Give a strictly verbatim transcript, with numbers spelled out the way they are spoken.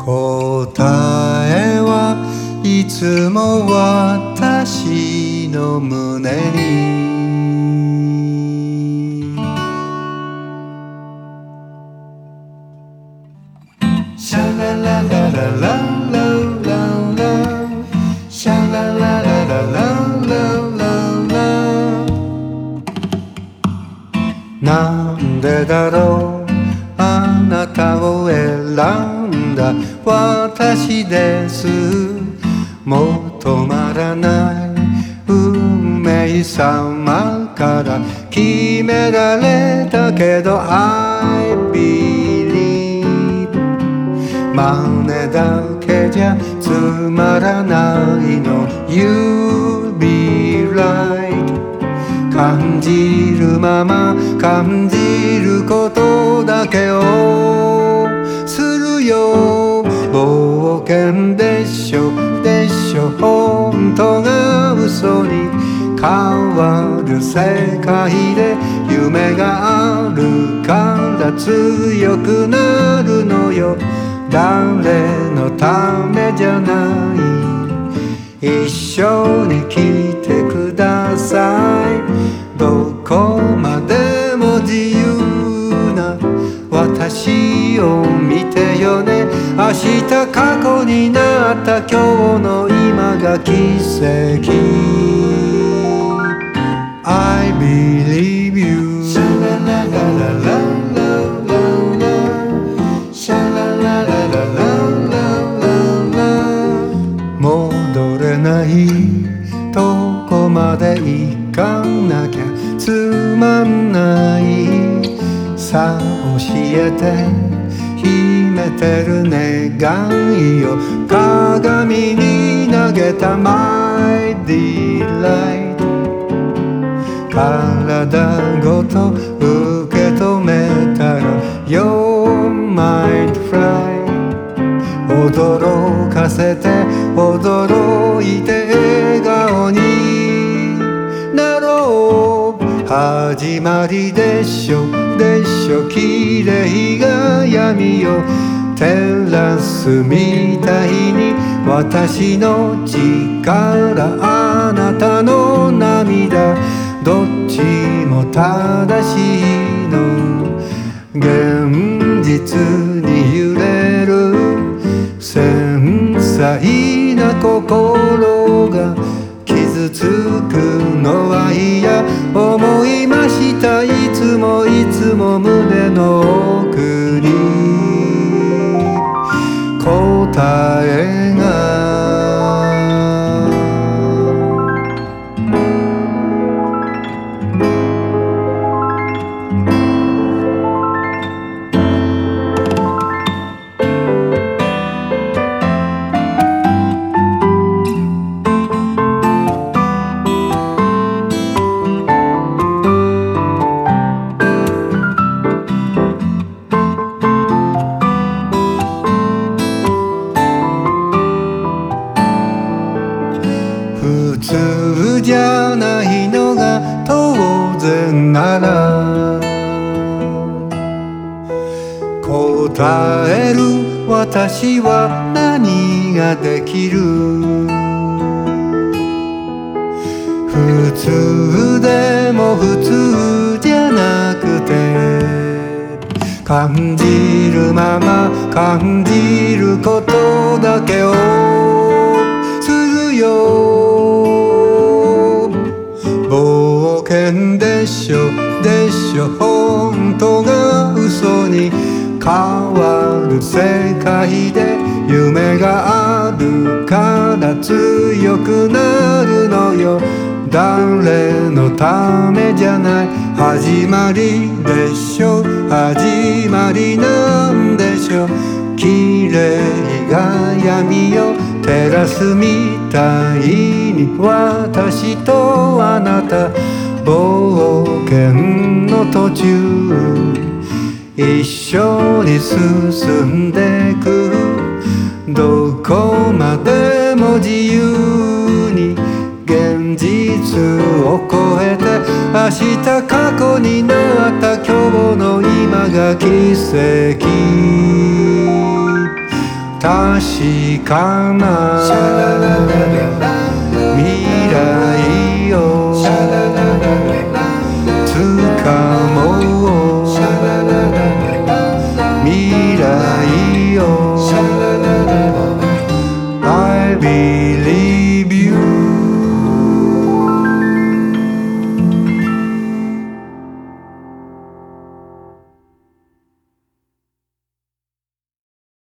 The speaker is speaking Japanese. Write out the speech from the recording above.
答えはいつも私の胸にシャララララララララシャララララララララなんでだろうあなたを選んだ私ですもう止まらない運命様から決められたけど I believe 真似だけじゃつまらないの You'll be right 感じるまま感じることだけをするよ冒険でしょでしょ本当が嘘に変わる世界で夢があるから強くなるのよ誰のためじゃない一緒に来てくださいどこまでも自由な私を見てよね明日過去になった今日の今が奇跡 I believe you シャラララララララシャラララララララ戻れないどこまで行かなきゃつまんないさあ教えて秘めてる願いを鏡に投げた My delight 体ごと受け止めたら You're my fly 驚かせて驚いて笑顔になろう始まりでしょでしょ綺麗が闇よ照らすみたいに私の力あなたの涙どっちも正しいの現実に揺れる繊細な心が傷つくのは嫌思いましたいつもいつも胸の奥に答えが普通じゃないのが当然なら答える私は何ができる普通でも普通じゃなくて感じるまま感じることだけをするよ冒険でしょでしょ本当が嘘に変わる世界で夢があるから強くなるのよ誰のためじゃない始まりでしょ始まりなんでしょ綺麗が闇を照らすみたいに私とあなた冒険の途中一緒に進んでくどこまでも自由に現実を超えて明日過去になった今日の今が奇跡確かな